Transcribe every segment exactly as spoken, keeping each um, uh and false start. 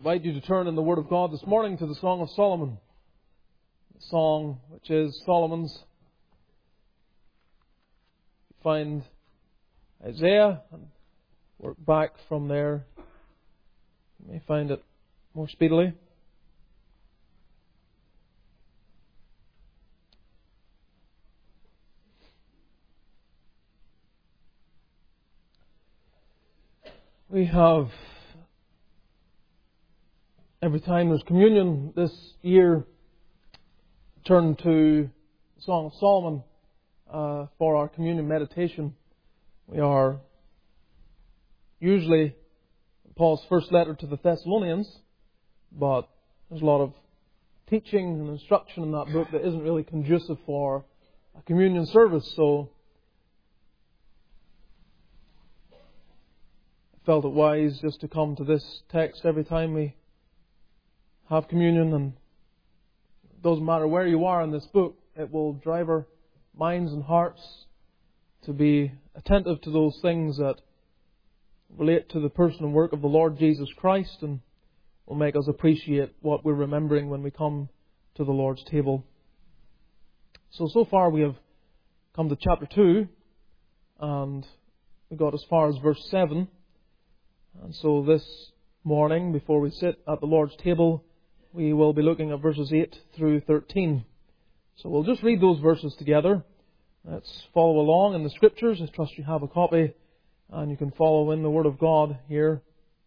invite you to turn in the Word of God this morning to the Song of Solomon. The song which is Solomon's. You find Isaiah and work back from there. You may find it more speedily. We have, every time there's communion this year, turned to the Song of Solomon uh, for our communion meditation. We are usually Paul's first letter to the Thessalonians, but there's a lot of teaching and instruction in that book that isn't really conducive for a communion service, so I felt it wise just to come to this text every time we have communion, and it doesn't matter where you are in this book, it will drive our minds and hearts to be attentive to those things that relate to the person and work of the Lord Jesus Christ, and will make us appreciate what we're remembering when we come to the Lord's table. So, so far we have come to chapter two, and we got as far as verse seven. And so this morning, before we sit at the Lord's table, we will be looking at verses eight through thirteen. So we'll just read those verses together. Let's follow along in the Scriptures. I trust you have a copy and you can follow in the Word of God here.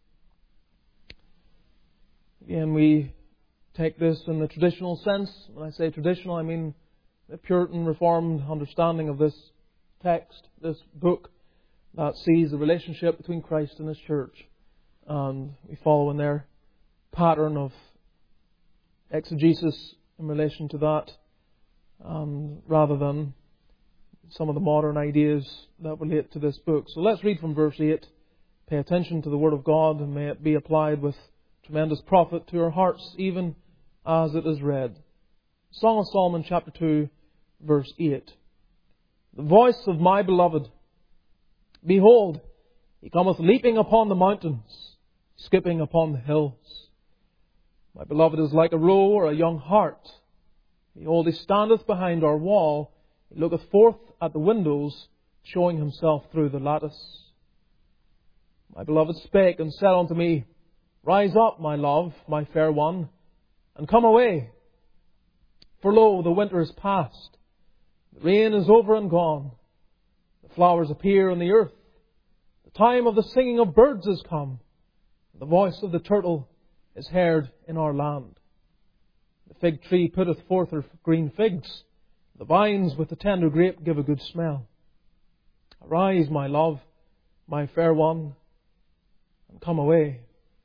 Again, we take this in the traditional sense. When I say traditional, I mean the Puritan Reformed understanding of this text, this book, that sees the relationship between Christ and His church. And we follow in their pattern of exegesis in relation to that, um, rather than some of the modern ideas that relate to this book. So let's read from verse eight. Pay attention to the Word of God, and may it be applied with tremendous profit to our hearts, even as it is read. Song of Solomon, chapter two, verse eight. The voice of my beloved. Behold, he cometh leaping upon the mountains, skipping upon the hills. My beloved is like a roe or a young hart. Behold, he standeth behind our wall. He looketh forth at the windows, showing himself through the lattice. My beloved spake and said unto me, Rise up, my love, my fair one, and come away. For lo, the winter is past. The rain is over and gone. The flowers appear in the earth. The time of the singing of birds is come. The voice of the turtle is heard in our land. The fig tree putteth forth her green figs. The vines with the tender grape give a good smell. Arise, my love, my fair one, and come away.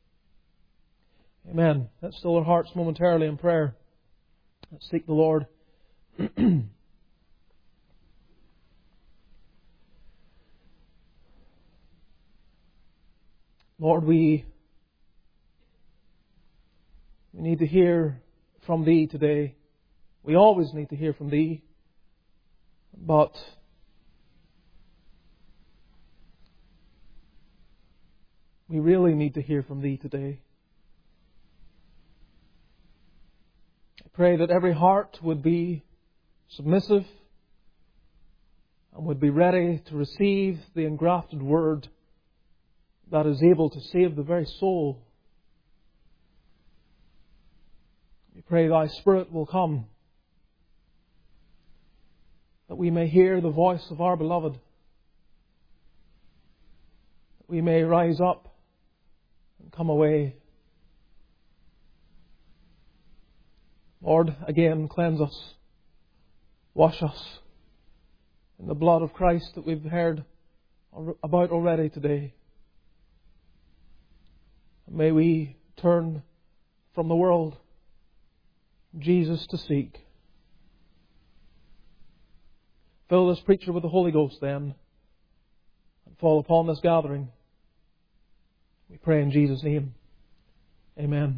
Amen. Let's still our hearts momentarily in prayer. Let's seek the Lord. Lord, we, we need to hear from Thee today. We always need to hear from Thee. But we really need to hear from Thee today. I pray that every heart would be submissive and would be ready to receive the engrafted Word that is able to save the very soul. We pray Thy Spirit will come, that we may hear the voice of our beloved, that we may rise up and come away. Lord, again, cleanse us, wash us in the blood of Christ that we've heard about already today. May we turn from the world, Jesus to seek. Fill this preacher with the Holy Ghost then, and fall upon this gathering. We pray in Jesus' name. Amen.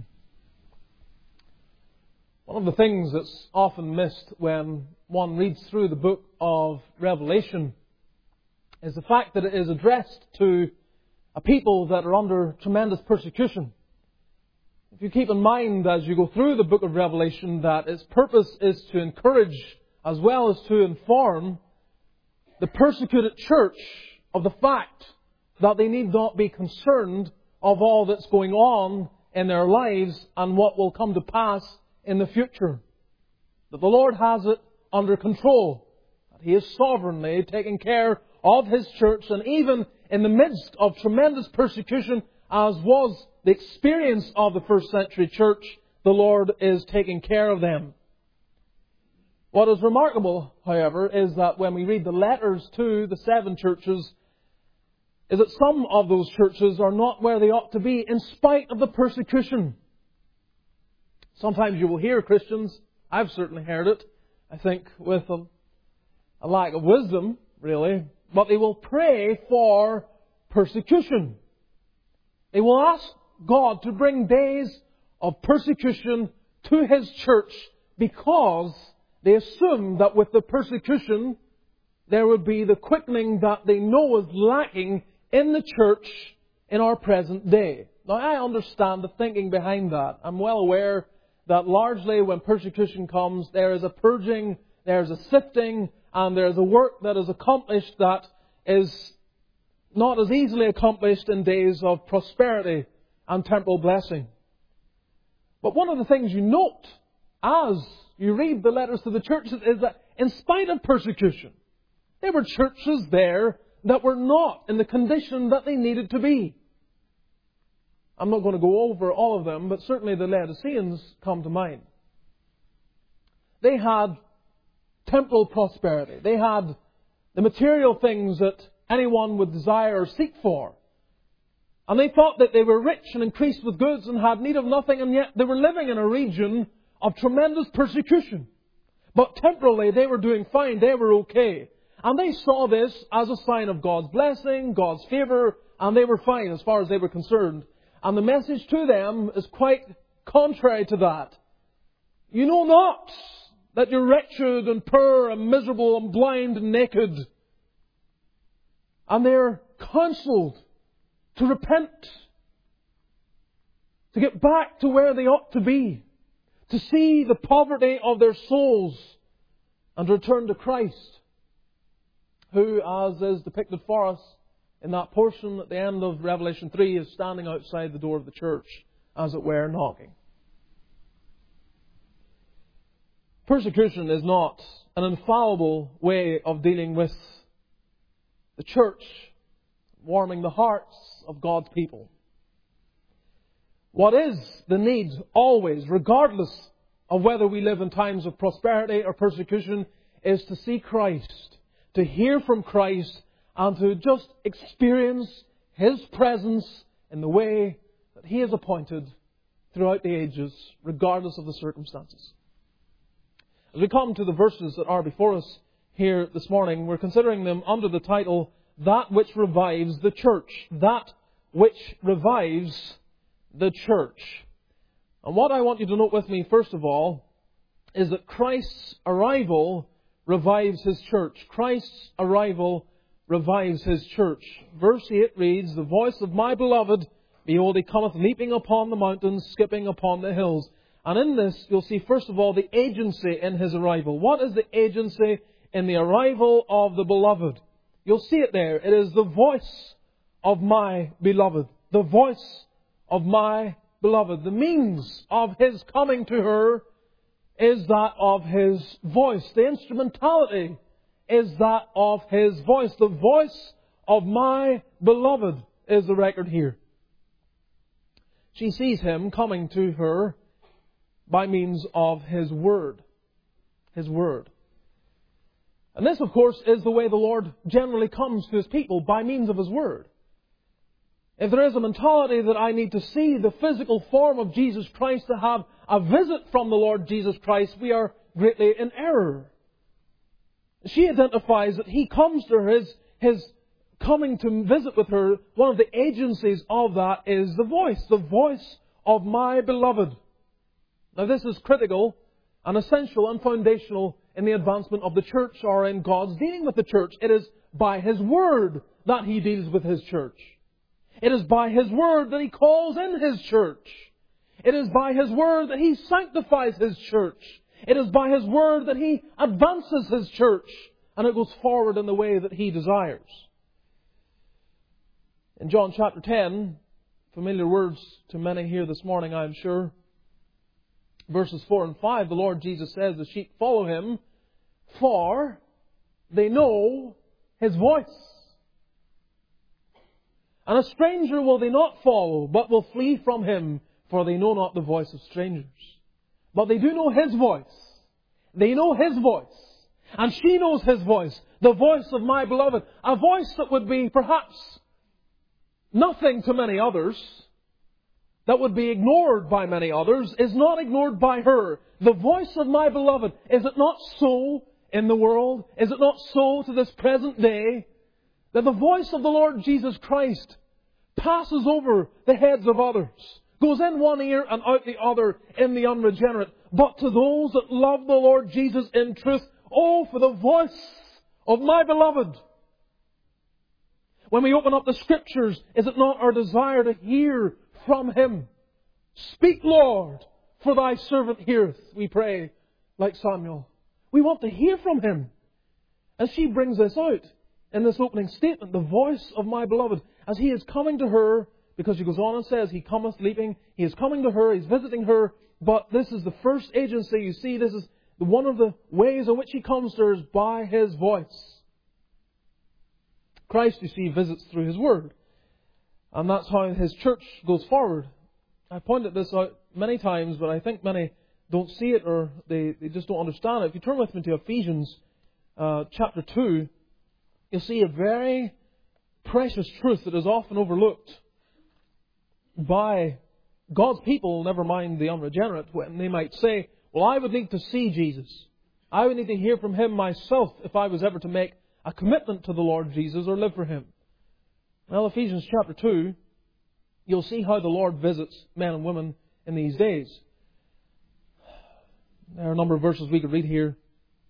One of the things that's often missed when one reads through the book of Revelation is the fact that it is addressed to a people that are under tremendous persecution. if you keep in mind as you go through the book of Revelation that its purpose is to encourage as well as to inform the persecuted church of the fact that they need not be concerned of all that's going on in their lives and what will come to pass in the future. That the Lord has it under control. That He is sovereignly taking care of His church, and even in the midst of tremendous persecution, as was the experience of the first century church, the Lord is taking care of them. What is remarkable, however, is that when we read the letters to the seven churches, is that some of those churches are not where they ought to be in spite of the persecution. Sometimes you will hear Christians, I've certainly heard it, I think with a, a lack of wisdom, really, but they will pray for persecution. They will ask God to bring days of persecution to His church because they assume that with the persecution there would be the quickening that they know is lacking in the church in our present day. Now, I understand the thinking behind that. I'm well aware that largely when persecution comes, there is a purging, there is a sifting, and there is a work that is accomplished that is not as easily accomplished in days of prosperity and temporal blessing. But one of the things you note as you read the letters to the churches is that in spite of persecution, there were churches there that were not in the condition that they needed to be. I'm not going to go over all of them, but certainly the Laodiceans come to mind. They had temporal prosperity. They had the material things that anyone would desire or seek for. And they thought that they were rich and increased with goods and had need of nothing, and yet they were living in a region of tremendous persecution. But temporally they were doing fine, they were okay. And they saw this as a sign of God's blessing, God's favour, and they were fine as far as they were concerned. And the message to them is quite contrary to that. You know not that you're wretched and poor and miserable and blind and naked. And they're counselled to repent, to get back to where they ought to be, to see the poverty of their souls and return to Christ, who, as is depicted for us in that portion at the end of Revelation three, is standing outside the door of the church, as it were, knocking. Persecution is not an infallible way of dealing with the church, warming the hearts of God's people. What is the need always, regardless of whether we live in times of prosperity or persecution, is to see Christ, to hear from Christ, and to just experience His presence in the way that He has appointed throughout the ages, regardless of the circumstances. As we come to the verses that are before us here this morning, we're considering them under the title, That Which Revives the Church. That which revives the church. And what I want you to note with me, first of all, is that Christ's arrival revives His church. Christ's arrival revives His church. Verse eight reads, The voice of my beloved, behold, He cometh leaping upon the mountains, skipping upon the hills. And in this, you'll see, first of all, the agency in His arrival. What is the agency in the arrival of the beloved? You'll see it there. It is the voice of my beloved. The voice of my beloved. The means of His coming to her is that of His voice. The instrumentality is that of His voice. The voice of my beloved is the record here. She sees Him coming to her by means of His Word. His Word. And this, of course, is the way the Lord generally comes to His people, by means of His Word. If there is a mentality that I need to see the physical form of Jesus Christ, to have a visit from the Lord Jesus Christ, we are greatly in error. She identifies that He comes to her, His, his coming to visit with her, one of the agencies of that is the voice, the voice of my beloved. Now this is critical and essential and foundational in the advancement of the church, or in God's dealing with the church. It is by His Word that He deals with His church. It is by His Word that He calls in His church. It is by His Word that He sanctifies His church. It is by His Word that He advances His church, and it goes forward in the way that He desires. In John chapter ten, familiar words to many here this morning, I am sure, verses four and five, the Lord Jesus says, the sheep follow Him, for they know His voice. And a stranger will they not follow, but will flee from him, for they know not the voice of strangers. But they do know His voice. They know His voice. And she knows His voice, the voice of my beloved. A voice that would be perhaps nothing to many others, that would be ignored by many others, is not ignored by her. The voice of my beloved, is it not so in the world? Is it not so to this present day? That the voice of the Lord Jesus Christ passes over the heads of others, goes in one ear and out the other in the unregenerate. But to those that love the Lord Jesus in truth, oh, for the voice of my beloved. When we open up the Scriptures, is it not our desire to hear from Him? Speak, Lord, for Thy servant heareth, we pray, like Samuel. We want to hear from Him. And she brings this out in this opening statement, the voice of my beloved, as He is coming to her, because she goes on and says, He cometh leaping, He is coming to her, He's visiting her, but this is the first agency, you see, this is one of the ways in which He comes to her is by His voice. Christ, you see, visits through His Word. And that's how His church goes forward. I pointed this out many times, but I think many don't see it or they, they just don't understand it. If you turn with me to Ephesians uh, chapter two, you'll see a very precious truth that is often overlooked by God's people, never mind the unregenerate, when they might say, well, I would need to see Jesus. I would need to hear from Him myself if I was ever to make a commitment to the Lord Jesus or live for Him. Well, Ephesians chapter two, you'll see how the Lord visits men and women in these days. There are a number of verses we could read here.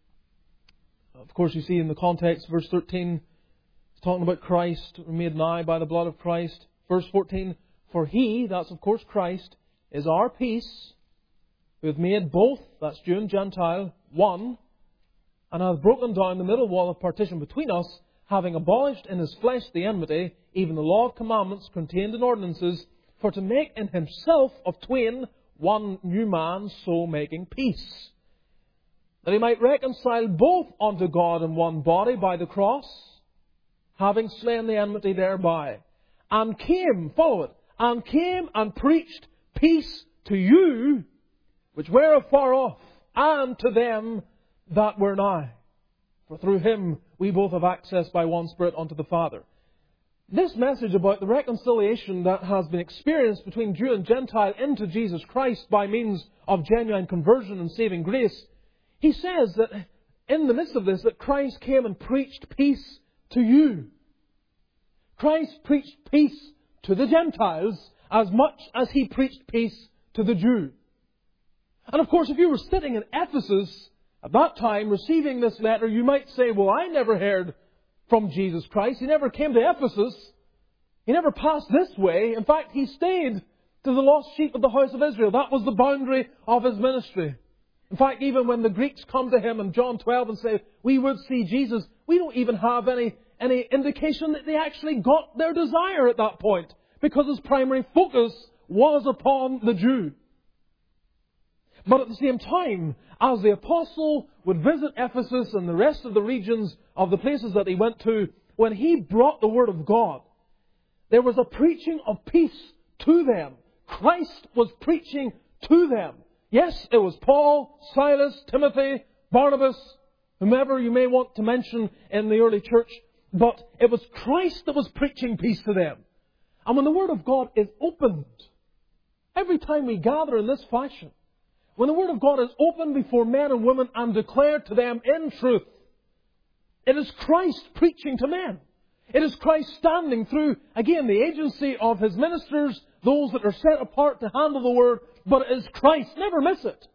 Of course, you see in the context, verse thirteen, it's talking about Christ, made nigh by the blood of Christ. Verse fourteen, for He, that's of course Christ, is our peace, who hath made both, that's Jew and Gentile, one, and hath broken down the middle wall of partition between us, having abolished in His flesh the enmity, even the law of commandments contained in ordinances, for to make in Himself of twain one new man, so making peace, that He might reconcile both unto God in one body by the cross, having slain the enmity thereby, and came, follow it, and came and preached peace to you, which were afar off, and to them that were nigh. For through Him we both have access by one Spirit unto the Father. This message about the reconciliation that has been experienced between Jew and Gentile into Jesus Christ by means of genuine conversion and saving grace, he says that in the midst of this, that Christ came and preached peace to you. Christ preached peace to the Gentiles as much as He preached peace to the Jew. And of course, if you were sitting in Ephesus at that time receiving this letter, you might say, well, I never heard from Jesus Christ. He never came to Ephesus. He never passed this way. In fact, He stayed to the lost sheep of the house of Israel. That was the boundary of His ministry. In fact, even when the Greeks come to Him in John twelve and say, we would see Jesus, we don't even have any, any indication that they actually got their desire at that point, because His primary focus was upon the Jew. But at the same time, as the apostle would visit Ephesus and the rest of the regions of the places that he went to, when he brought the Word of God, there was a preaching of peace to them. Christ was preaching to them. Yes, it was Paul, Silas, Timothy, Barnabas, whomever you may want to mention in the early church, but it was Christ that was preaching peace to them. And when the Word of God is opened, every time we gather in this fashion, when the Word of God is opened before men and women and declared to them in truth, it is Christ preaching to men. It is Christ standing through, again, the agency of His ministers, those that are set apart to handle the Word, but it is Christ. Never miss it.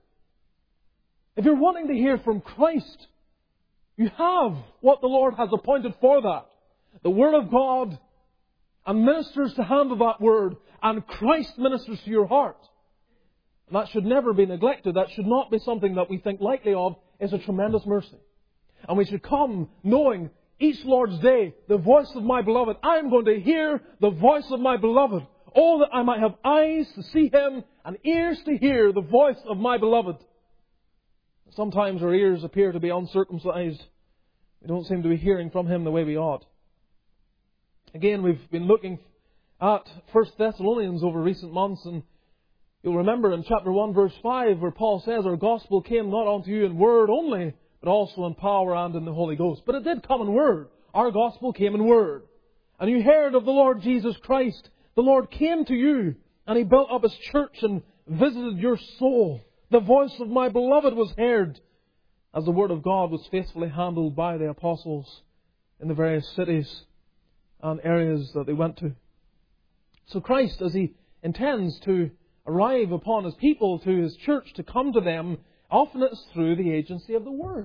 If you're wanting to hear from Christ, you have what the Lord has appointed for that. The Word of God and ministers to handle that Word, and Christ ministers to your heart. And that should never be neglected. That should not be something that we think lightly of. It's a tremendous mercy. And we should come knowing each Lord's Day, the voice of my beloved. I am going to hear the voice of my beloved. Oh, that I might have eyes to see Him and ears to hear the voice of my beloved. Sometimes our ears appear to be uncircumcised. We don't seem to be hearing from Him the way we ought. Again, we've been looking at First Thessalonians over recent months, and you'll remember in chapter one, verse five, where Paul says, our gospel came not unto you in word only, but also in power and in the Holy Ghost. But it did come in word. Our gospel came in word. And you heard of the Lord Jesus Christ. The Lord came to you, and He built up His church and visited your soul. The voice of my beloved was heard, as the Word of God was faithfully handled by the apostles in the various cities and areas that they went to. So Christ, as He intends to arrive upon His people, to His church, to come to them, often it's through the agency of the Word.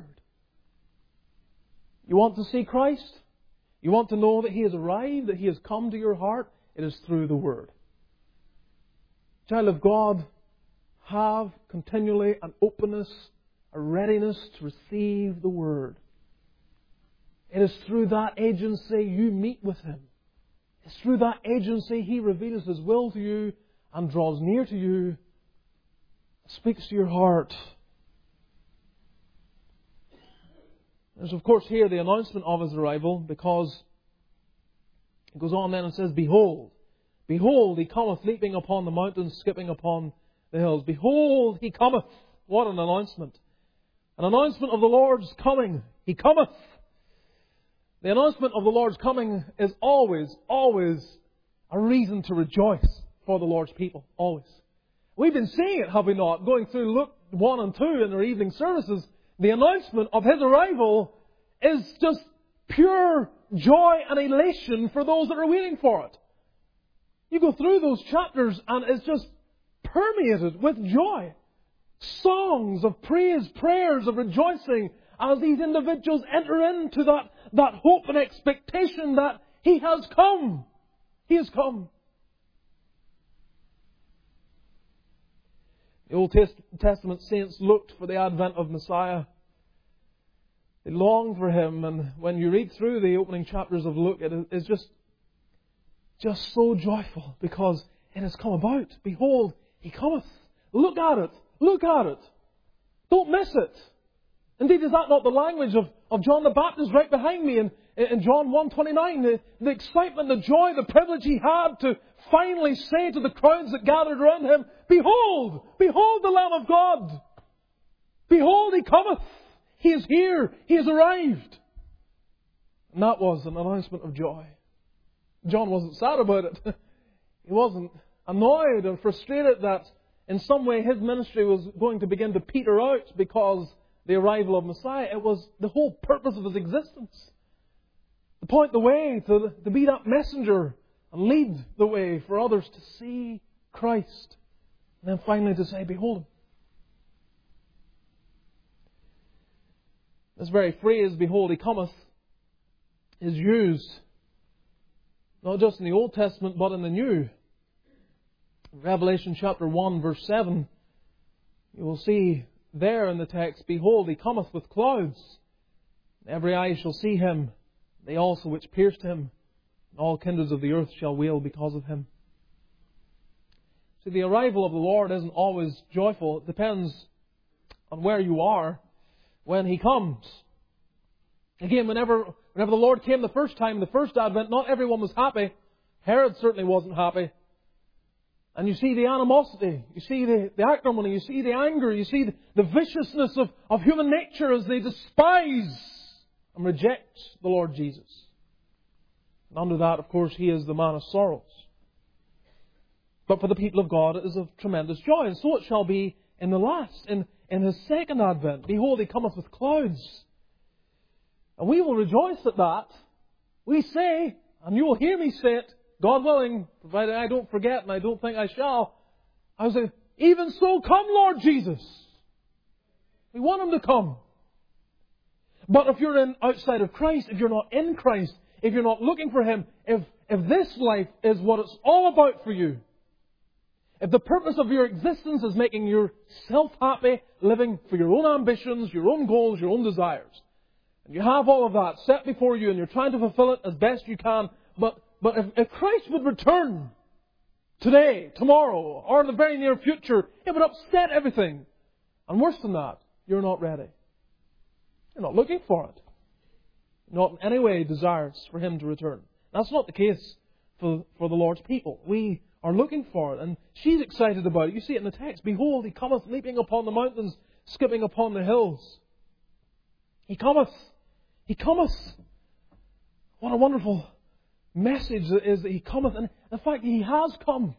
You want to see Christ? You want to know that He has arrived, that He has come to your heart? It is through the Word. Child of God, have continually an openness, a readiness to receive the Word. It is through that agency you meet with Him. It's through that agency He reveals His will to you and draws near to you, speaks to your heart. There's of course here the announcement of His arrival, because it goes on then and says, Behold, behold, He cometh leaping upon the mountains, skipping upon the hills. Behold, He cometh. What an announcement. An announcement of the Lord's coming. He cometh. The announcement of the Lord's coming is always, always a reason to rejoice for the Lord's people. Always. We've been seeing it, have we not? Going through Luke one and two in their evening services. The announcement of His arrival is just pure joy and elation for those that are waiting for it. You go through those chapters and it's just permeated with joy. Songs of praise, prayers of rejoicing as these individuals enter into that, that hope and expectation that He has come. He has come. The Old Testament saints looked for the advent of Messiah. They longed for Him, and when you read through the opening chapters of Luke, it is just, just so joyful because it has come about. Behold, He cometh. Look at it. Look at it. Don't miss it. Indeed, is that not the language of, of John the Baptist right behind me in, in John one twenty-nine? The, the excitement, the joy, the privilege he had to finally say to the crowds that gathered around Him, Behold! Behold the Lamb of God! Behold, He cometh! He is here! He has arrived! And that was an announcement of joy. John wasn't sad about it. He wasn't annoyed and frustrated that in some way his ministry was going to begin to peter out because the arrival of Messiah. It was the whole purpose of His existence. To point the way, to, to be that messenger and lead the way for others to see Christ. And then finally to say, Behold Him. This very phrase, Behold, He cometh, is used not just in the Old Testament but in the New. In Revelation chapter one verse seven, you will see there in the text, Behold, He cometh with clouds. Every eye shall see Him, they also which pierced Him. And all kindreds of the earth shall wail because of Him. See, the arrival of the Lord isn't always joyful. It depends on where you are when He comes. Again, whenever, whenever the Lord came the first time, the first advent, not everyone was happy. Herod certainly wasn't happy. And you see the animosity, you see the, the acrimony, you see the anger, you see the, the viciousness of, of human nature as they despise and reject the Lord Jesus. And under that, of course, He is the man of sorrows. But for the people of God, it is of tremendous joy. And so it shall be in the last, in, in His second advent. Behold, He cometh with clouds. And we will rejoice at that. We say, and you will hear me say it, God willing, provided I don't forget, and I don't think I shall, I will say, even so come, Lord Jesus. We want Him to come. But if you're in outside of Christ, if you're not in Christ, if you're not looking for Him, if, if this life is what it's all about for you, if the purpose of your existence is making yourself happy, living for your own ambitions, your own goals, your own desires, and you have all of that set before you and you're trying to fulfill it as best you can, but, but if, if Christ would return today, tomorrow, or in the very near future, it would upset everything. And worse than that, you're not ready. You're not looking for it. Not in any way desirous for Him to return. That's not the case for, for the Lord's people. We are looking for it, and she's excited about it. You see it in the text. Behold, He cometh leaping upon the mountains, skipping upon the hills. He cometh. He cometh. What a wonderful message it is that He cometh, and the fact that He has come.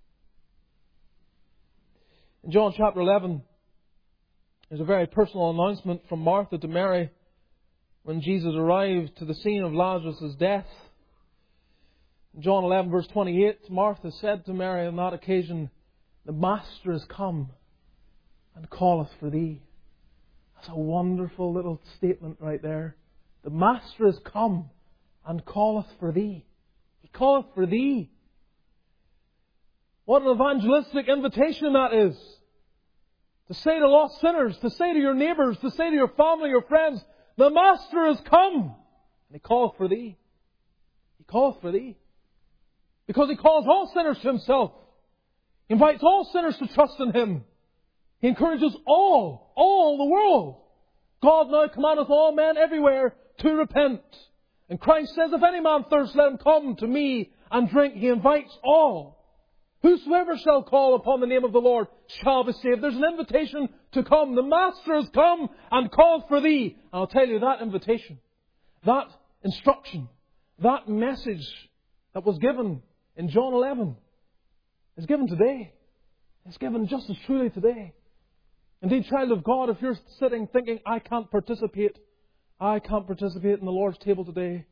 In John chapter eleven, there's a very personal announcement from Martha to Mary when Jesus arrived to the scene of Lazarus' death. In John eleven verse twenty-eight, Martha said to Mary on that occasion, "The Master is come and calleth for thee." That's a wonderful little statement right there. The Master is come and calleth for thee. He calleth for thee. What an evangelistic invitation that is. To say to lost sinners, to say to your neighbours, to say to your family, your friends, the Master is come and He calleth for thee. He calleth for thee. Because He calls all sinners to Himself. He invites all sinners to trust in Him. He encourages all, all the world. God now commandeth all men everywhere to repent. And Christ says, if any man thirst, let him come to me and drink. He invites all. Whosoever shall call upon the name of the Lord shall be saved. There's an invitation to come. The Master has come and called for thee. And I'll tell you, that invitation, that instruction, that message that was given in John eleven is given today. It's given just as truly today. Indeed, child of God, if you're sitting thinking, I can't participate, I can't participate in the Lord's table today.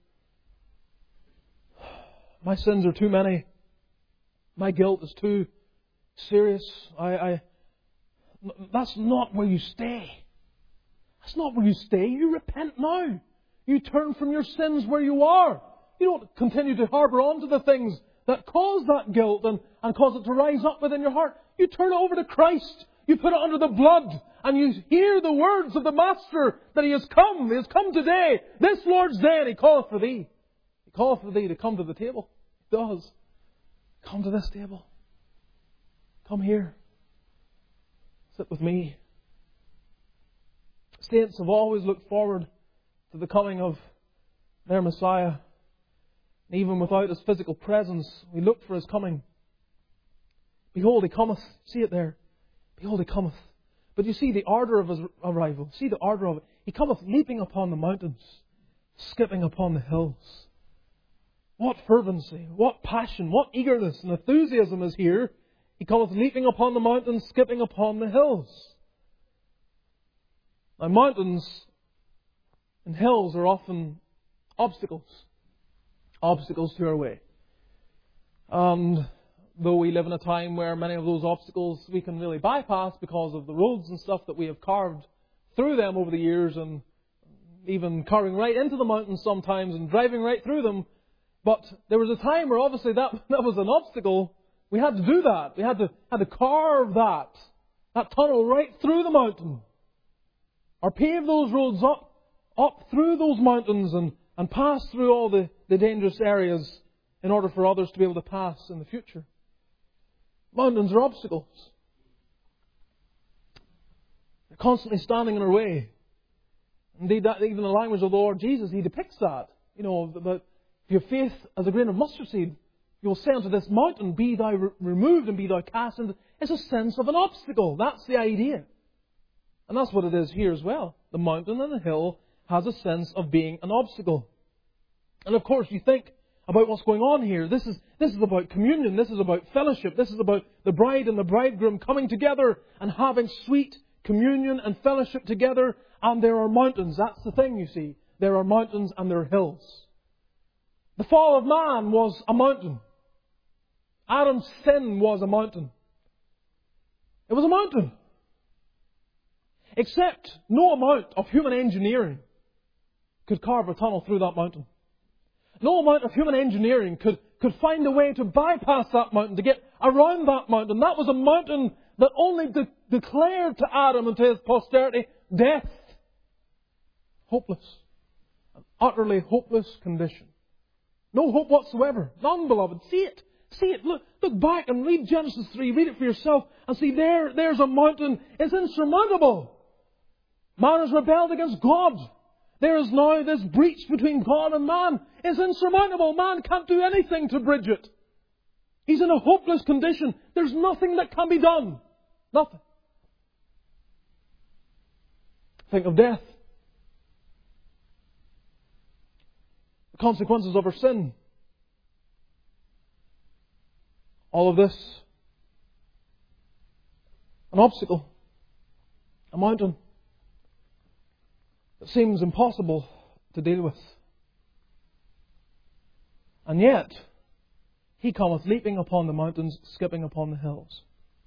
My sins are too many. My guilt is too serious. I, I, that's not where you stay. That's not where you stay. You repent now. You turn from your sins where you are. You don't continue to harbour on to the things that cause that guilt and, and cause it to rise up within your heart. You turn it over to Christ. You put it under the blood. And you hear the words of the Master that He has come. He has come today. This Lord's day. And He calleth for thee. He calleth for thee to come to the table. He does. Come to this table. Come here. Sit with me. Saints have always looked forward to the coming of their Messiah. And even without His physical presence, we look for His coming. Behold, He cometh. See it there. Behold, He cometh. But you see the order of His arrival. See the order of it. He cometh leaping upon the mountains, skipping upon the hills. What fervency, what passion, what eagerness and enthusiasm is here. He cometh leaping upon the mountains, skipping upon the hills. Now, mountains and hills are often obstacles. Obstacles to our way. And though we live in a time where many of those obstacles we can really bypass because of the roads and stuff that we have carved through them over the years, and even carving right into the mountains sometimes and driving right through them. But there was a time where obviously that, that was an obstacle. We had to do that. We had to, had to carve that, that tunnel right through the mountain. Or pave those roads up, up through those mountains and, and pass through all the, the dangerous areas in order for others to be able to pass in the future. Mountains are obstacles. They're constantly standing in our way. Indeed, that, even in the language of the Lord Jesus, He depicts that. You know, that if you have faith as a grain of mustard seed, you will say unto this mountain, be thou re- removed and be thou cast into... It's a sense of an obstacle. That's the idea. And that's what it is here as well. The mountain and the hill has a sense of being an obstacle. And of course, you think about what's going on here. This is, this is about communion. This is about fellowship. This is about the bride and the bridegroom coming together and having sweet communion and fellowship together. And there are mountains. That's the thing, you see. There are mountains and there are hills. The fall of man was a mountain. Adam's sin was a mountain. It was a mountain. Except no amount of human engineering could carve a tunnel through that mountain. No amount of human engineering could, could find a way to bypass that mountain, to get around that mountain. That was a mountain that only de- declared to Adam and to his posterity death. Hopeless. An utterly hopeless condition. No hope whatsoever. None, beloved. See it. See it. Look, look back and read Genesis three. Read it for yourself. And see, there, there's a mountain. It's insurmountable. Man has rebelled against God. There is now this breach between God and man. It's insurmountable. Man can't do anything to bridge it. He's in a hopeless condition. There's nothing that can be done. Nothing. Think of death. The consequences of our sin. All of this. An obstacle. A mountain. It seems impossible to deal with. And yet, He cometh leaping upon the mountains, skipping upon the hills.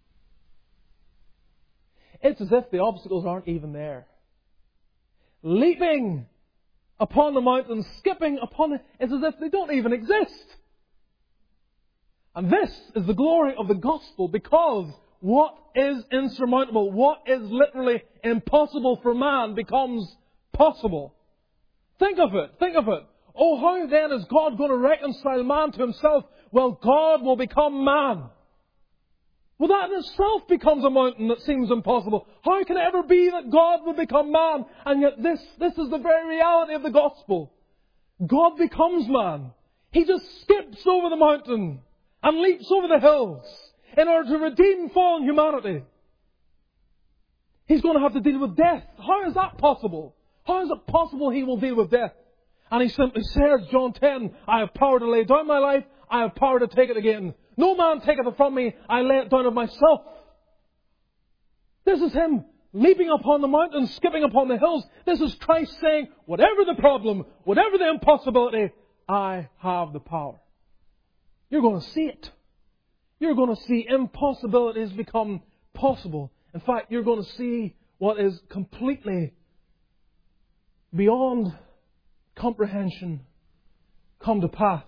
It's as if the obstacles aren't even there. Leaping upon the mountains, skipping upon the... It's as if they don't even exist. And this is the glory of the gospel, because what is insurmountable, what is literally impossible for man, becomes possible. Think of it. Think of it. Oh, how then is God going to reconcile man to Himself? Well, God will become man. Well, that in itself becomes a mountain that seems impossible. How can it ever be that God would become man? And yet this, this is the very reality of the gospel. God becomes man. He just skips over the mountain and leaps over the hills in order to redeem fallen humanity. He's going to have to deal with death. How is that possible? How is it possible He will deal with death? And He simply says, John ten, I have power to lay down my life, I have power to take it again. No man taketh it from me, I lay it down of myself. This is Him leaping upon the mountains, skipping upon the hills. This is Christ saying, whatever the problem, whatever the impossibility, I have the power. You're going to see it. You're going to see impossibilities become possible. In fact, you're going to see what is completely beyond comprehension come to pass.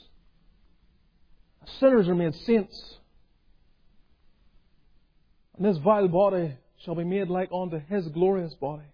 Sinners are made saints. And this vile body shall be made like unto His glorious body.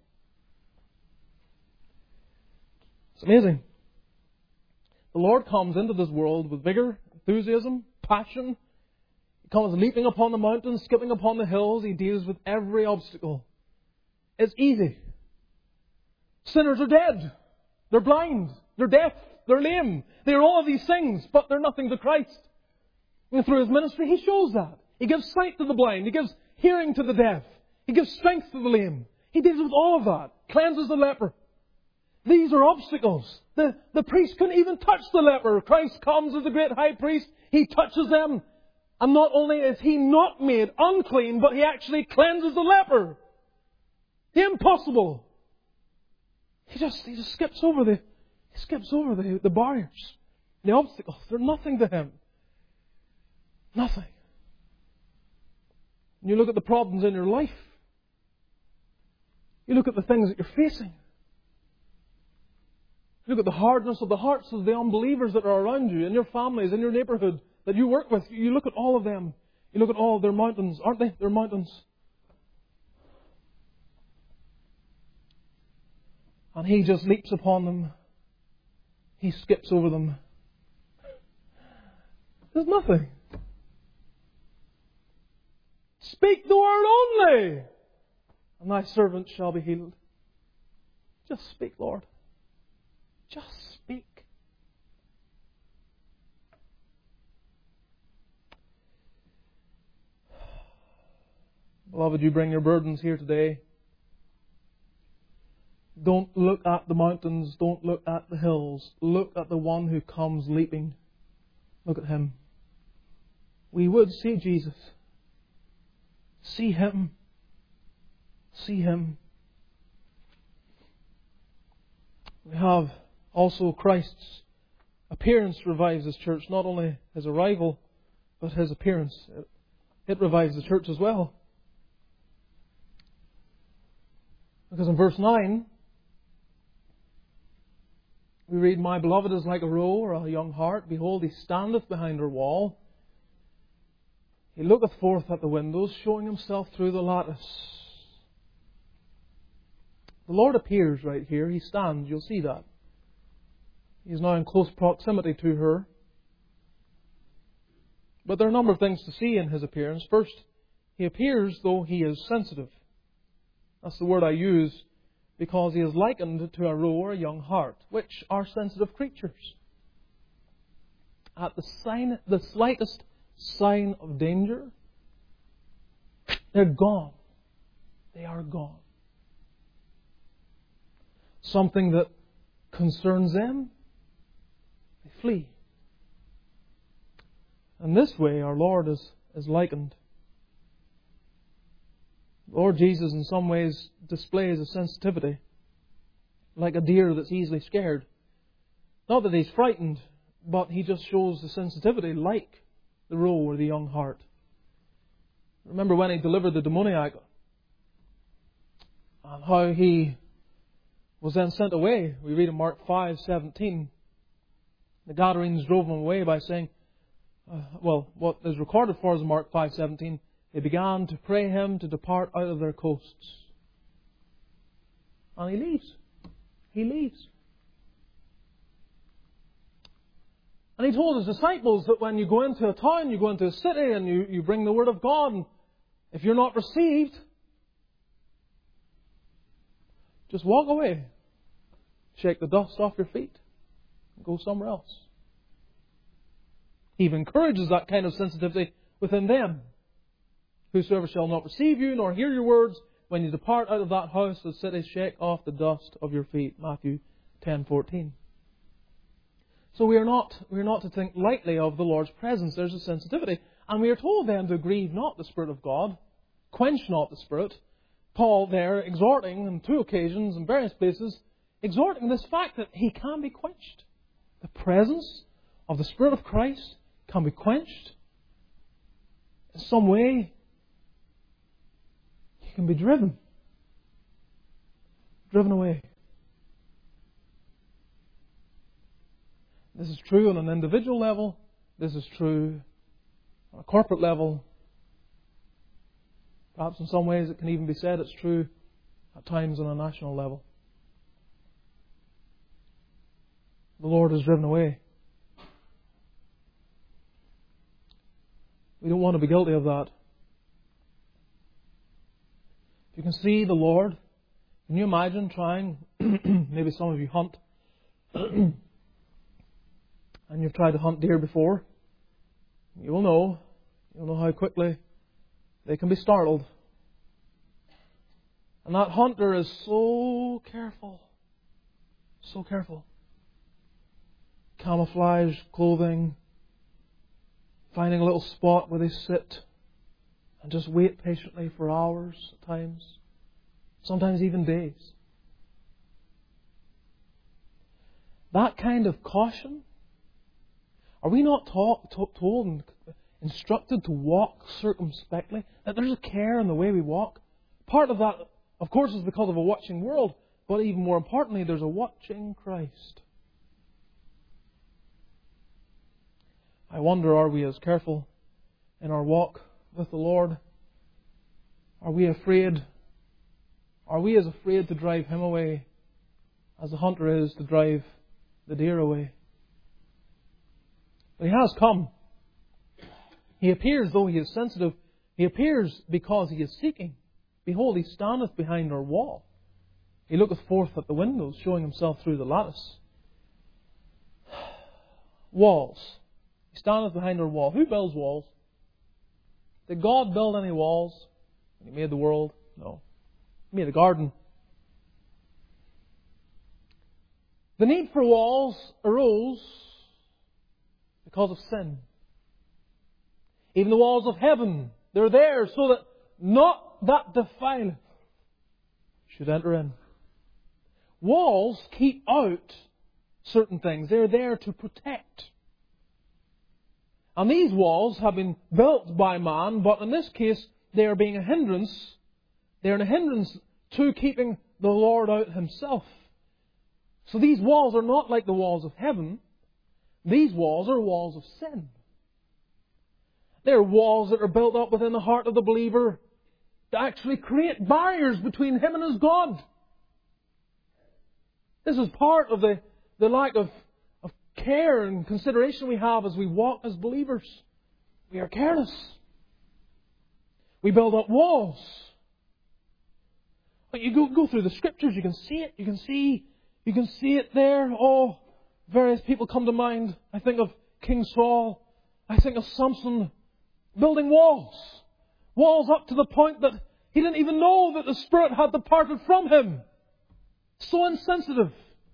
It's amazing. The Lord comes into this world with vigour, enthusiasm, passion. He comes leaping upon the mountains, skipping upon the hills. He deals with every obstacle. It's easy. Sinners are dead. They're blind. They're deaf. They're lame. They're all of these things, but they're nothing to Christ. And through His ministry, He shows that. He gives sight to the blind. He gives hearing to the deaf. He gives strength to the lame. He deals with all of that. Cleanses the leper. These are obstacles. The, the priest couldn't even touch the leper. Christ comes as the great high priest. He touches them. And not only is He not made unclean, but He actually cleanses the leper. The impossible. He just, he just skips over the, he skips over the, the barriers, the obstacles. They're nothing to Him. Nothing. And you look at the problems in your life. You look at the things that you're facing. You look at the hardness of the hearts of the unbelievers that are around you, in your families, in your neighbourhood, that you work with. You look at all of them. You look at all of their mountains. Aren't they? They're mountains. And He just leaps upon them. He skips over them. There's nothing. Speak the word only, and Thy servant shall be healed. Just speak, Lord. Just speak. Beloved, you bring your burdens here today. Don't look at the mountains. Don't look at the hills. Look at the one who comes leaping. Look at Him. We would see Jesus. See Him. See Him. We have also Christ's appearance revives His church. Not only His arrival, but His appearance. It, it revives the church as well. Because in verse nine, We read, "My beloved is like a roe or a young hart. Behold, he standeth behind her wall. He looketh forth at the windows, showing himself through the lattice." The Lord appears right here. He stands. You'll see that. He is now in close proximity to her. But there are a number of things to see in His appearance. First, He appears though He is sensitive. That's the word I use because He is likened to a roe or a young hart, which are sensitive creatures. At the sign, the slightest sign of danger, they're gone. They are gone. Something that concerns them, they flee. And this way our Lord is, is likened. Lord Jesus in some ways displays a sensitivity, like a deer that's easily scared. Not that He's frightened, but He just shows the sensitivity like the roe or the young hart. Remember when He delivered the demoniac and how He was then sent away. We read in Mark five seventeen. The Gadarenes drove Him away by saying, uh, well, what is recorded for us in Mark five seventeen, they began to pray Him to depart out of their coasts. And He leaves. He leaves. And He told His disciples that when you go into a town, you go into a city and you, you bring the Word of God, and if you're not received, just walk away. Shake the dust off your feet and go somewhere else. He even encourages that kind of sensitivity within them. "Whosoever shall not receive you nor hear your words, when you depart out of that house or city, shake off the dust of your feet." Matthew ten fourteen. So we are not we are not to think lightly of the Lord's presence. There's a sensitivity. And we are told then to grieve not the Spirit of God, quench not the Spirit. Paul there exhorting on two occasions in various places, exhorting this fact that He can be quenched. The presence of the Spirit of Christ can be quenched. In some way, He can be driven. Driven away. This is true on an individual level. This is true on a corporate level. Perhaps in some ways it can even be said it's true at times on a national level. The Lord is driven away. We don't want to be guilty of that. If you can see the Lord, can you imagine trying, maybe some of you hunt, and you've tried to hunt deer before. You will know, you'll know how quickly they can be startled. And that hunter is so careful, so careful. Camouflage clothing, finding a little spot where they sit and just wait patiently for hours at times, sometimes even days. That kind of caution, are we not taught, told and instructed to walk circumspectly? That there's a care in the way we walk. Part of that, of course, is because of a watching world, but even more importantly, there's a watching Christ. I wonder, are we as careful in our walk with the Lord? Are we afraid? Are we as afraid to drive Him away as the hunter is to drive the deer away? But He has come. He appears, though He is sensitive, He appears because He is seeking. Behold, He standeth behind our wall. He looketh forth at the windows, showing Himself through the lattice. Walls. He standeth behind our wall. Who builds walls? Did God build any walls when He made the world? No. He made a garden. The need for walls arose because of sin. Even the walls of heaven, they're there so that not that defileth should enter in. Walls keep out certain things. They're there to protect. And these walls have been built by man, but in this case they are being a hindrance. They are a hindrance to keeping the Lord out Himself. So these walls are not like the walls of heaven. These walls are walls of sin. They're walls that are built up within the heart of the believer to actually create barriers between him and his God. This is part of the, the lack of, of care and consideration we have as we walk as believers. We are careless. We build up walls. But you go, go through the Scriptures, you can see it. You can see, you can see it there. Oh, various people come to mind. I think of King Saul. I think of Samson building walls. Walls up to the point that he didn't even know that the Spirit had departed from him. So insensitive.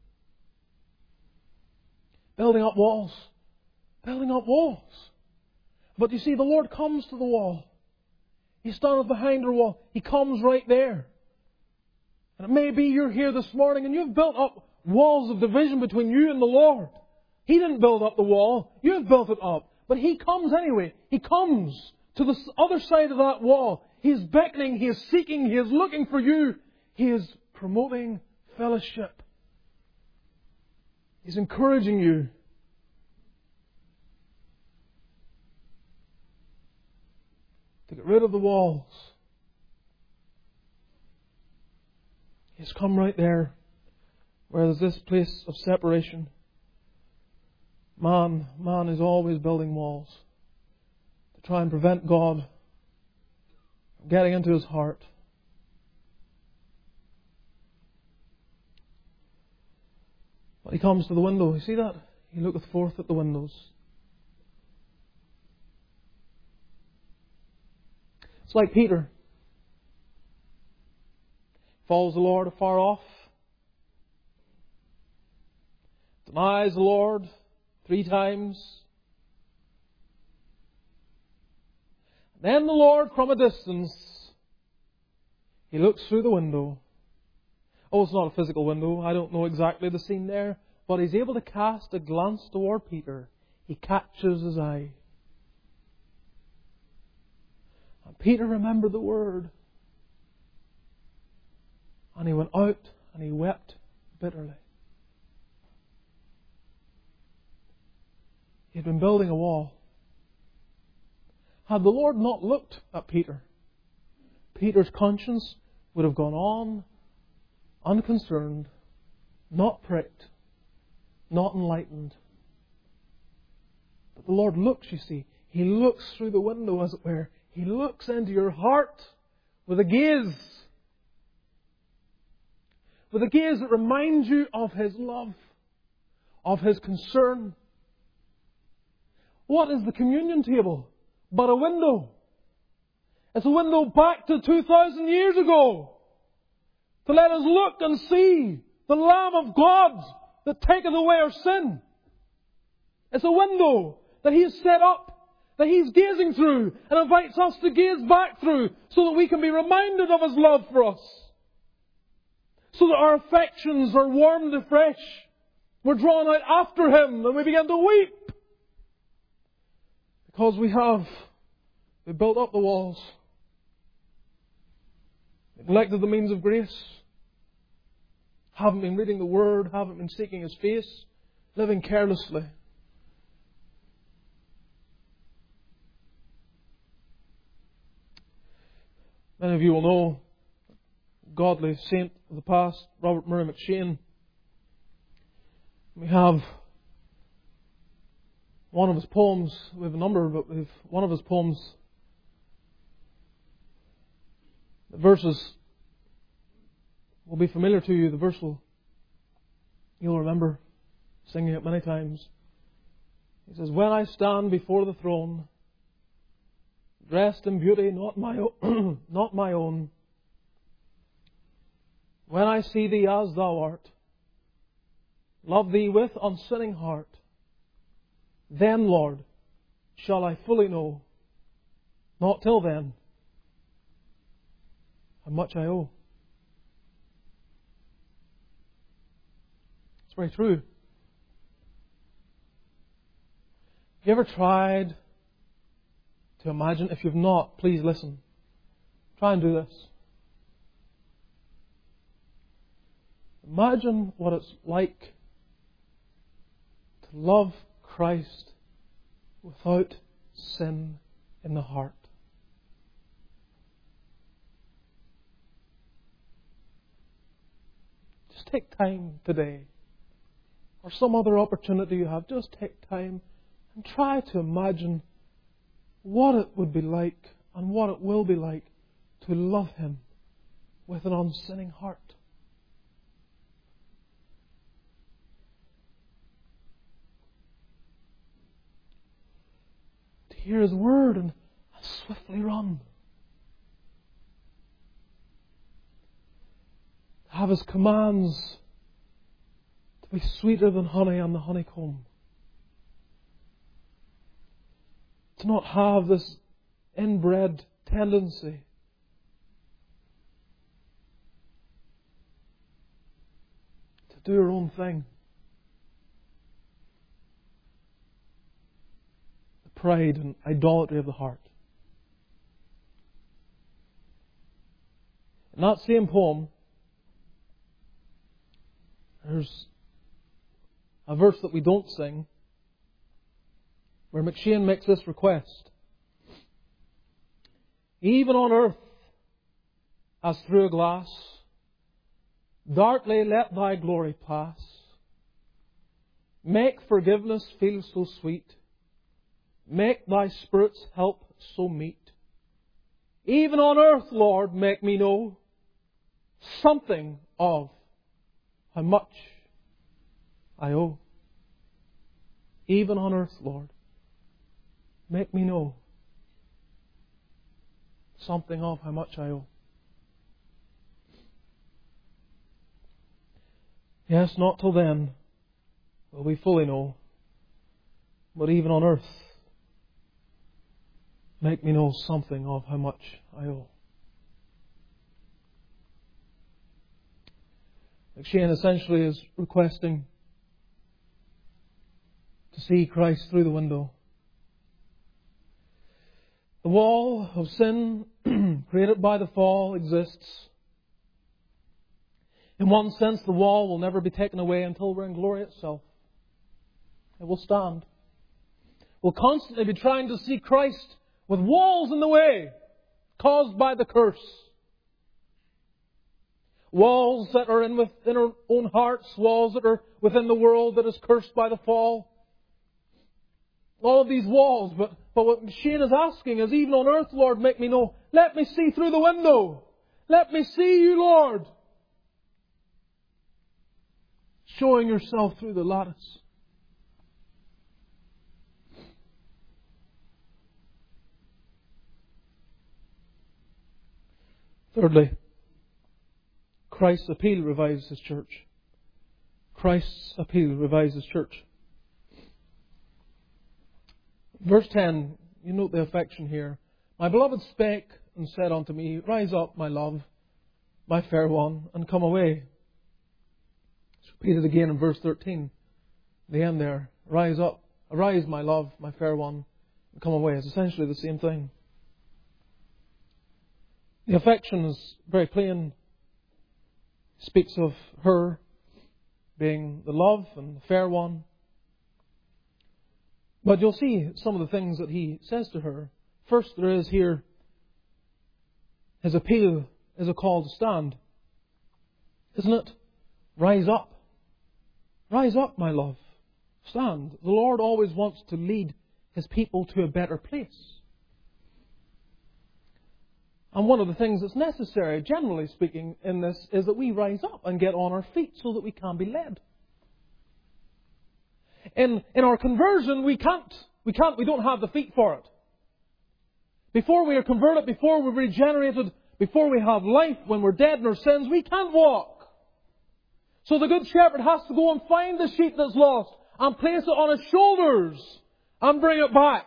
Building up walls. Building up walls. But you see, the Lord comes to the wall. He standeth behind the wall. He comes right there. And it may be you're here this morning and you've built up walls of division between you and the Lord. He didn't build up the wall. You've built it up. But He comes anyway. He comes to the other side of that wall. He is beckoning. He is seeking. He is looking for you. He is promoting fellowship. He's encouraging you. To get rid of the walls. He's come right there where there's this place of separation. Man, man is always building walls to try and prevent God from getting into his heart. But He comes to the window. You see that? He looketh forth at the windows. It's like Peter. Follows the Lord afar off. Denies the Lord three times. Then the Lord from a distance, He looks through the window. Oh, it's not a physical window. I don't know exactly the scene there. But He's able to cast a glance toward Peter. He catches his eye. And Peter remembered the word. And he went out and he wept bitterly. He had been building a wall. Had the Lord not looked at Peter, Peter's conscience would have gone on unconcerned, not pricked, not enlightened. But the Lord looks, you see. He looks through the window, as it were. He looks into your heart with a gaze. With a gaze that reminds you of His love, of His concern. What is the communion table but a window? It's a window back to two thousand years ago. To let us look and see the Lamb of God that taketh away our sin. It's a window that He has set up, that He's gazing through and invites us to gaze back through so that we can be reminded of His love for us. So that our affections are warmed afresh. We're drawn out after Him and we begin to weep. Because we have we built up the walls. Neglected the means of grace. Haven't been reading the Word. Haven't been seeking His face. Living carelessly. Many of you will know godly saint of the past, Robert Murray McCheyne. We have one of his poems, we have a number, but we have one of his poems. The verses will be familiar to you. The verse will, you'll remember singing it many times. He says, "When I stand before the throne, dressed in beauty not my own, not my own, when I see Thee as Thou art, love Thee with unsinning heart, then, Lord, shall I fully know, not till then, how much I owe." It's very true. Have you ever tried to imagine? If you've not, please listen. Try and do this. Imagine what it's like to love Christ without sin in the heart. Just take time today, or some other opportunity you have, just take time and try to imagine what it would be like and what it will be like to love Him with an unsinning heart. To hear His Word and swiftly run. To have His commands to be sweeter than honey on the honeycomb. To not have this inbred tendency to do our own thing. The pride and idolatry of the heart. In that same poem, there's a verse that we don't sing, where McShane makes this request. Even on earth, as through a glass, darkly let Thy glory pass. Make forgiveness feel so sweet. Make Thy Spirit's help so meet. Even on earth, Lord, make me know something of how much I owe. Even on earth, Lord, make me know something of how much I owe. Yes, not till then will we fully know, but even on earth, make me know something of how much I owe. McShane essentially is requesting to see Christ through the window. The wall of sin created by the fall exists. In one sense, the wall will never be taken away until we're in glory itself. It will stand. We'll constantly be trying to see Christ with walls in the way caused by the curse. Walls that are in within our own hearts, walls that are within the world that is cursed by the fall. All of these walls, but, but what Shane is asking is, even on earth, Lord, make me know. Let me see through the window. Let me see You, Lord. Showing Yourself through the lattice. Thirdly, Christ's appeal revives His church. Christ's appeal revives His church. Verse ten, you note the affection here. My beloved spake and said unto me, Rise up, my love, my fair one, and come away. It's repeated again in verse thirteen. The end there. Rise up, arise, my love, my fair one, and come away. It's essentially the same thing. The affection is very plain. It speaks of her being the love and the fair one. But you'll see some of the things that he says to her. First, there is here his appeal is a call to stand. Isn't it? Rise up. Rise up, my love. Stand. The Lord always wants to lead His people to a better place. And one of the things that's necessary, generally speaking, in this is that we rise up and get on our feet so that we can be led. In, in our conversion, we can't, we can't, we don't have the feet for it. Before we are converted, before we're regenerated, before we have life, when we're dead in our sins, we can't walk. So the Good Shepherd has to go and find the sheep that's lost and place it on His shoulders and bring it back.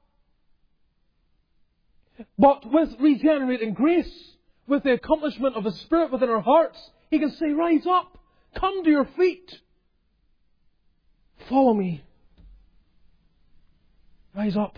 But with regenerating grace, with the accomplishment of the Spirit within our hearts, He can say, Rise up, come to your feet. Follow me. Rise up.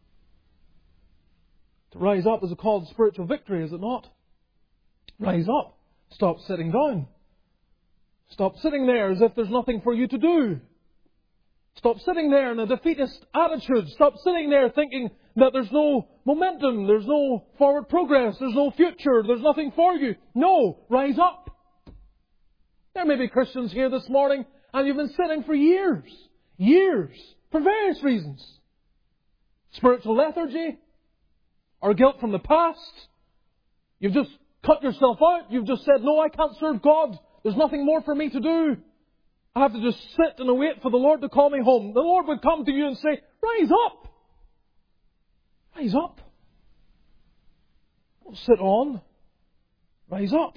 To rise up is a call to spiritual victory, is it not? Rise up. Stop sitting down. Stop sitting there as if there's nothing for you to do. Stop sitting there in a defeatist attitude. Stop sitting there thinking that there's no momentum, there's no forward progress, there's no future, there's nothing for you. No, rise up. There may be Christians here this morning and you've been sitting for years, years, for various reasons. Spiritual lethargy, or guilt from the past. You've just cut yourself out. You've just said, no, I can't serve God. There's nothing more for me to do. I have to just sit and wait for the Lord to call me home. The Lord would come to you and say, rise up. Rise up. Don't sit on. Rise up.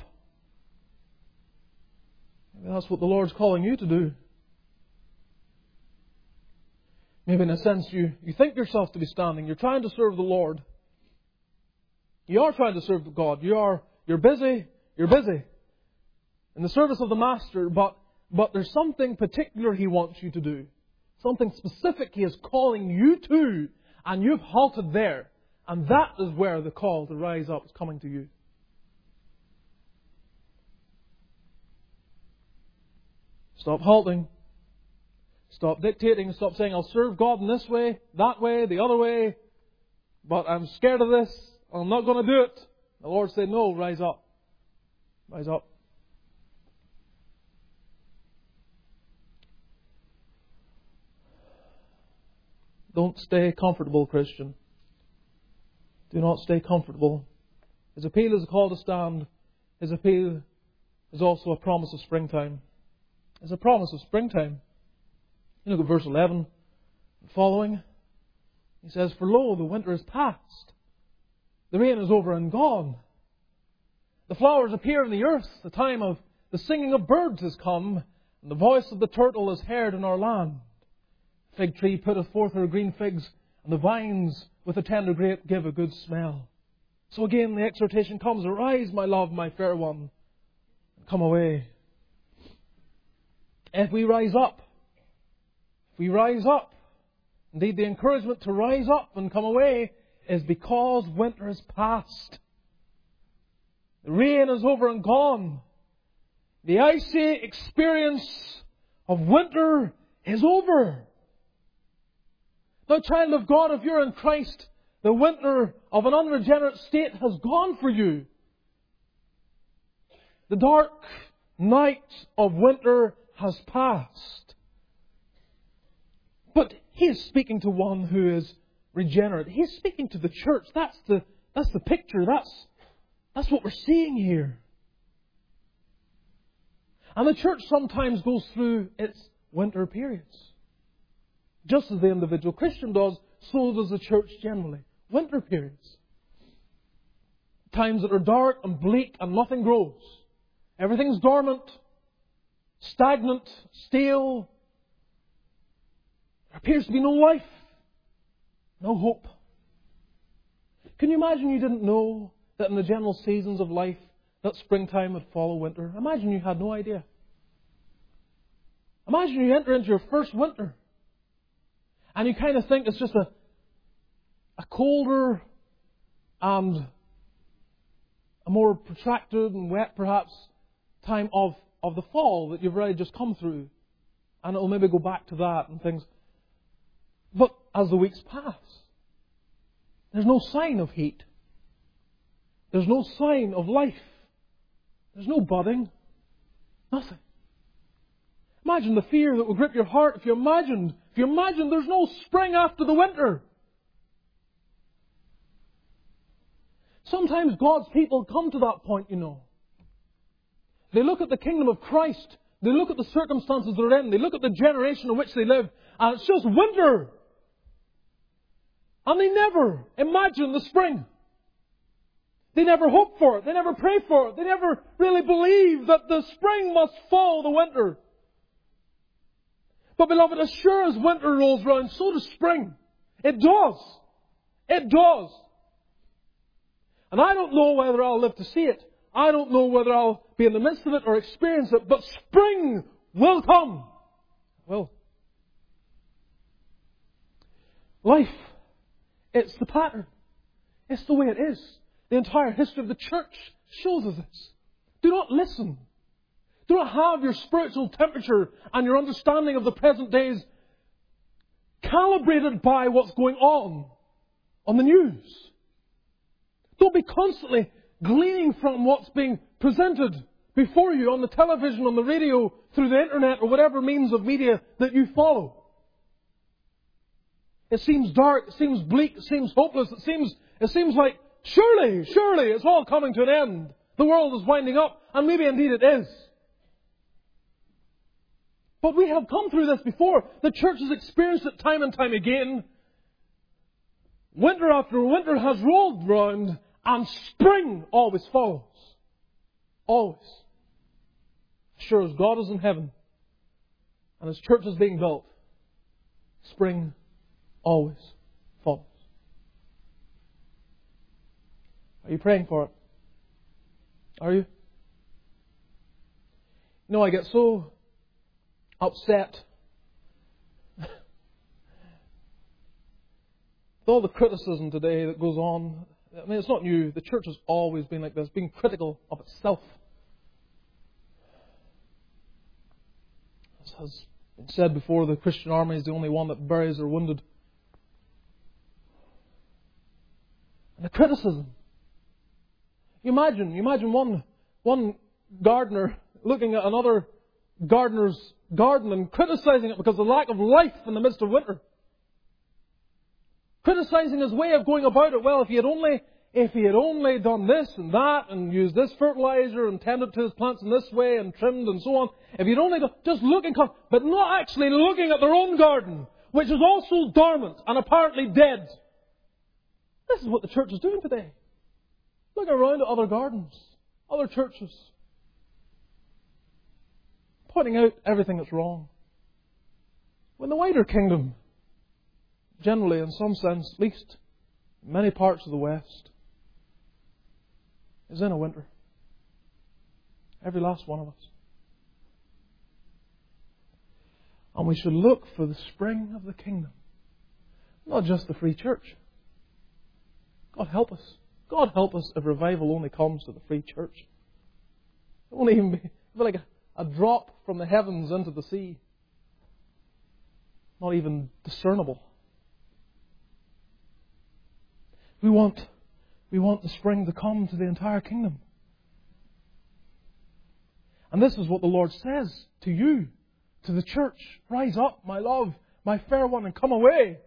Maybe that's what the Lord's calling you to do. Maybe in a sense you, you think yourself to be standing. You're trying to serve the Lord. You are trying to serve God. You are, you're busy. You're busy in the service of the Master, but But there's something particular He wants you to do. Something specific He is calling you to. And you've halted there. And that is where the call to rise up is coming to you. Stop halting. Stop dictating. Stop saying, I'll serve God in this way, that way, the other way. But I'm scared of this. I'm not going to do it. The Lord said, no, rise up. Rise up. Don't stay comfortable, Christian. Do not stay comfortable. His appeal is a call to stand. His appeal is also a promise of springtime. It's a promise of springtime. You look at verse eleven and following. He says, for lo, the winter is past. The rain is over and gone. The flowers appear in the earth. The time of the singing of birds has come. And the voice of the turtle is heard in our land. Fig tree putteth forth her green figs, and the vines with a tender grape give a good smell. So again the exhortation comes, arise, my love, my fair one, and come away. If we rise up, if we rise up, indeed the encouragement to rise up and come away is because winter is past. The rain is over and gone. The icy experience of winter is over. Now, child of God, if you're in Christ, the winter of an unregenerate state has gone for you. The dark night of winter has passed. But He is speaking to one who is regenerate. He is speaking to the church. That's the, that's the picture. That's, that's what we're seeing here. And the church sometimes goes through its winter periods. Just as the individual Christian does, so does the church generally. Winter periods. Times that are dark and bleak and nothing grows. Everything's dormant, stagnant, stale. There appears to be no life, no hope. Can you imagine you didn't know that in the general seasons of life that springtime would follow winter? Imagine you had no idea. Imagine you enter into your first winter. And you kind of think it's just a, a colder and a more protracted and wet, perhaps, time of, of the fall that you've already just come through. And it'll maybe go back to that and things. But as the weeks pass, there's no sign of heat. There's no sign of life. There's no budding. Nothing. Imagine the fear that will grip your heart if you imagined, if you imagined there's no spring after the winter. Sometimes God's people come to that point, you know. They look at the kingdom of Christ. They look at the circumstances they're in. They look at the generation in which they live. And it's just winter. And they never imagine the spring. They never hope for it. They never pray for it. They never really believe that the spring must follow the winter. But beloved, as sure as winter rolls round, so does spring. It does. It does. And I don't know whether I'll live to see it. I don't know whether I'll be in the midst of it or experience it. But spring will come. Well, life, it's the pattern. It's the way it is. The entire history of the church shows us this. Do not listen Do not have your spiritual temperature and your understanding of the present days calibrated by what's going on on the news. Don't be constantly gleaning from what's being presented before you on the television, on the radio, through the internet, or whatever means of media that you follow. It seems dark, it seems bleak, it seems hopeless, it seems, it seems like, surely, surely it's all coming to an end. The world is winding up, and maybe indeed it is. But we have come through this before. The church has experienced it time and time again. Winter after winter has rolled round, and spring always follows. Always. As sure as God is in heaven, and His church is being built, spring always follows. Are you praying for it? Are you? You know, I get so upset with all the criticism today that goes on. I mean, it's not new. The church has always been like this, being critical of itself. As has been said before, the Christian army is the only one that buries their wounded. And the criticism. You imagine, you imagine one, one gardener looking at another gardener's garden and criticizing it because of the lack of life in the midst of winter. Criticizing his way of going about it. Well, if he had only, if he had only done this and that and used this fertilizer and tended to his plants in this way and trimmed and so on. If he'd only done, just looking, but not actually looking at their own garden, which is also dormant and apparently dead. This is what the church is doing today. Look around at other gardens, other churches, pointing out everything that's wrong. When the wider kingdom, generally in some sense, at least in many parts of the West, is in a winter. Every last one of us. And we should look for the spring of the kingdom. Not just the free church. God help us. God help us if revival only comes to the free church. It won't even be, it'll be like a, a drop from the heavens into the sea. Not even discernible. We want, we want the spring to come to the entire kingdom. And this is what the Lord says to you, to the church. Rise up, my love, my fair one, and come away.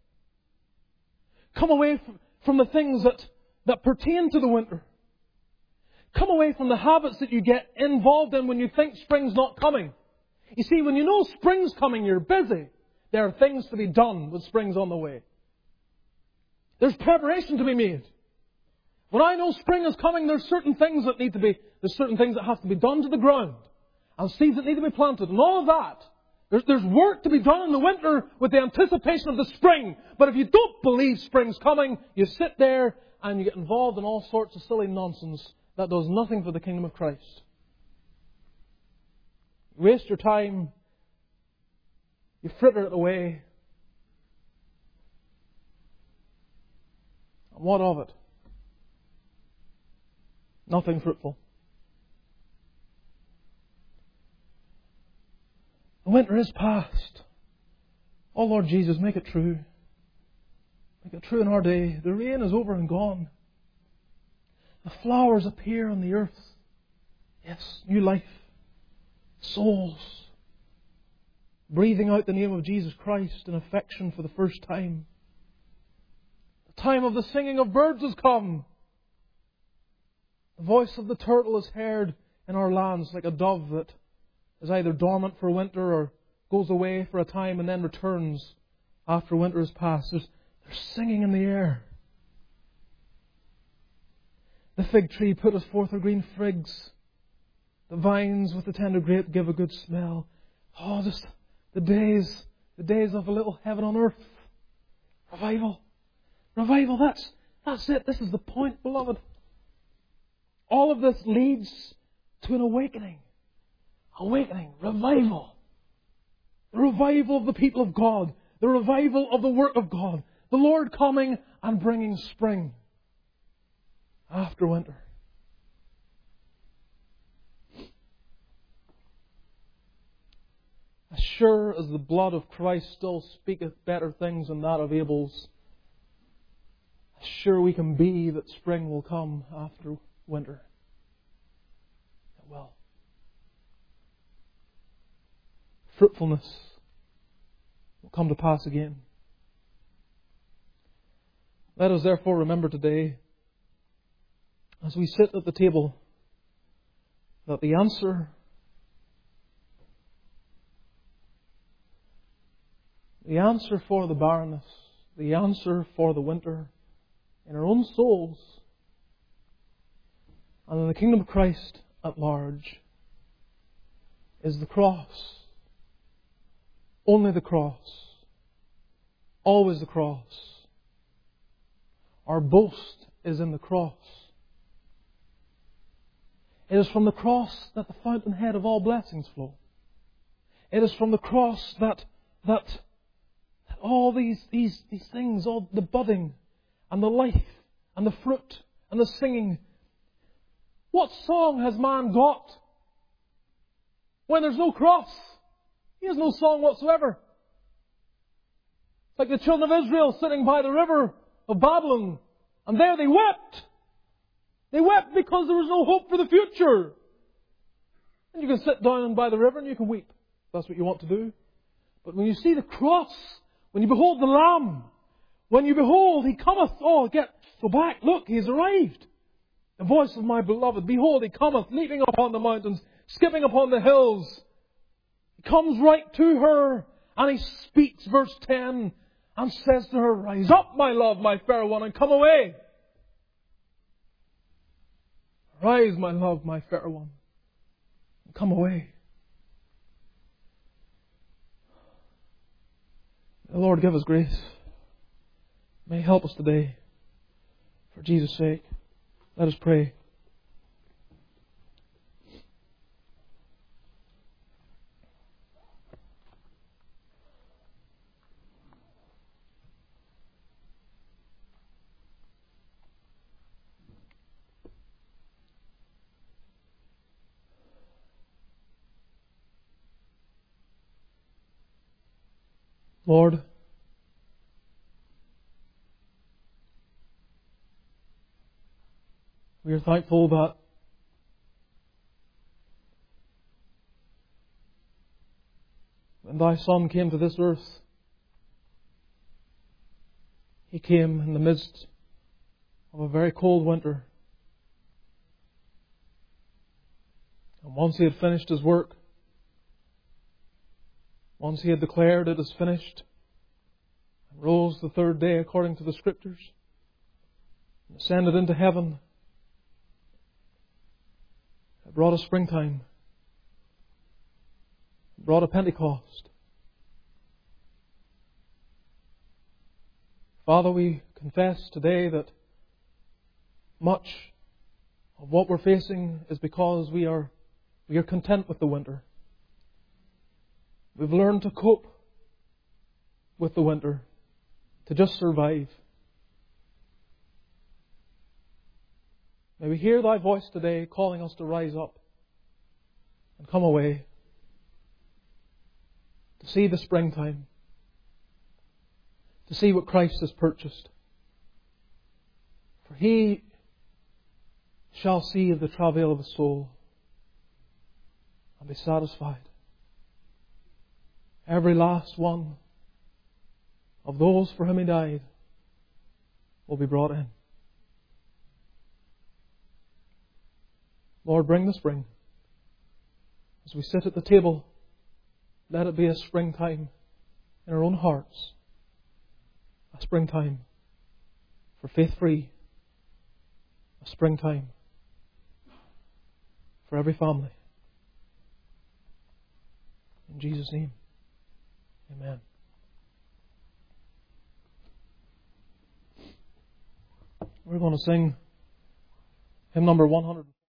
Come away from, from the things that, that pertain to the winter. Come away from the habits that you get involved in when you think spring's not coming. You see, when you know spring's coming, you're busy. There are things to be done when spring's on the way. There's preparation to be made. When I know spring is coming, there's certain things that need to be, there's certain things that have to be done to the ground. And seeds that need to be planted and all of that. There's, there's work to be done in the winter with the anticipation of the spring. But if you don't believe spring's coming, you sit there and you get involved in all sorts of silly nonsense that does nothing for the kingdom of Christ. You waste your time. You fritter it away. And what of it? Nothing fruitful. The winter is past. Oh Lord Jesus, make it true. Make it true in our day. The rain is over and gone. The flowers appear on the earth. Yes, new life. Souls. Breathing out the name of Jesus Christ in affection for the first time. The time of the singing of birds has come. The voice of the turtle is heard in our lands like a dove that is either dormant for winter or goes away for a time and then returns after winter has passed. There's, there's singing in the air. The fig tree putteth forth her green figs. The vines with the tender grape give a good smell. Oh, this, the days, the days of a little heaven on earth. Revival. Revival, that's, that's it. This is the point, beloved. All of this leads to an awakening. Awakening. Revival. The revival of the people of God. The revival of the work of God. The Lord coming and bringing spring after winter. sure as the blood of Christ still speaketh better things than that of Abel's, as sure we can be that spring will come after winter. It will. Fruitfulness will come to pass again. Let us therefore remember today, as we sit at the table, that the answer, the answer for the barrenness, the answer for the winter in our own souls and in the kingdom of Christ at large is the cross. Only the cross. Always the cross. Our boast is in the cross. It is from the cross that the fountainhead of all blessings flow. It is from the cross that that, that all these, these, these things, all the budding and the life and the fruit and the singing. What song has man got when there's no cross? He has no song whatsoever. Like the children of Israel sitting by the river of Babylon, and there they wept. They wept because there was no hope for the future. And you can sit down by the river and you can weep. That's what you want to do. But when you see the cross, when you behold the Lamb, when you behold, He cometh, oh, get, go back, look, He has arrived. The voice of my beloved, behold, He cometh, leaping upon the mountains, skipping upon the hills. He comes right to her, and He speaks, verse ten, and says to her, rise up, my love, my fair one, and come away. Rise, my love, my fair one, and come away. May the Lord give us grace. May He help us today. For Jesus' sake, let us pray. Lord, we are thankful that when Thy Son came to this earth, He came in the midst of a very cold winter. And once He had finished His work, once He had declared it is finished, and rose the third day according to the Scriptures, and ascended into heaven, it brought a springtime. It brought a Pentecost. Father, we confess today that much of what we're facing is because we are, we are content with the winter. We've learned to cope with the winter, to just survive. May we hear Thy voice today calling us to rise up and come away, to see the springtime, to see what Christ has purchased. For He shall see the travail of the soul and be satisfied. Every last one of those for whom He died will be brought in. Lord, bring the spring. As we sit at the table, let it be a springtime in our own hearts. A springtime for faith free. A springtime for every family. In Jesus' name. Amen. We're going to sing hymn number one hundred.